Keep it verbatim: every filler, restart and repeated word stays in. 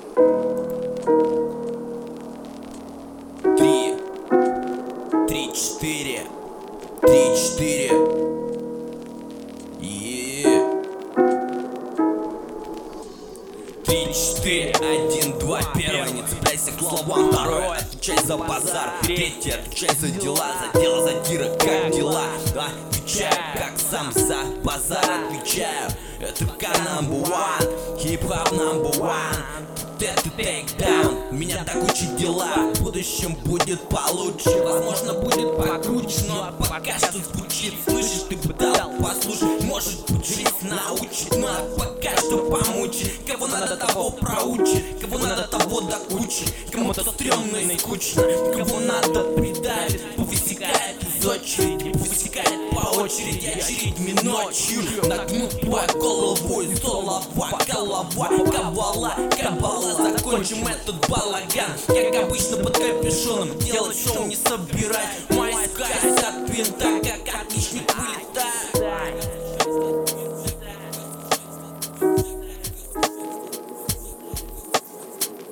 Три, три, четыре, три, четыре. Три, четыре, один, два, первое, не цепляйся к словам. Второе, отвечай за базар. Третье, отвечай за дела, за дело, за тира, как дела. Отвечаю, как сам за базар отвечаю. Это number one, хип-хоп number one. Это тейкдаун, у меня так учат дела. В будущем будет получше, возможно будет покруче, но пока что звучит. Слышишь, ты пытал послушать, может быть жизнь научит, но пока что помучит. Кого надо, того проучит, кого надо, того до кучи. Кому-то стрёмно и скучно, кого надо придавит. Повысекает из очереди, повысекает по очереди. Очередьми ночью нагнут твою голову и солова, голова, кабала, кабала. Закончим этот балаган, как обычно под капюшоном. Делать шоу не собирай.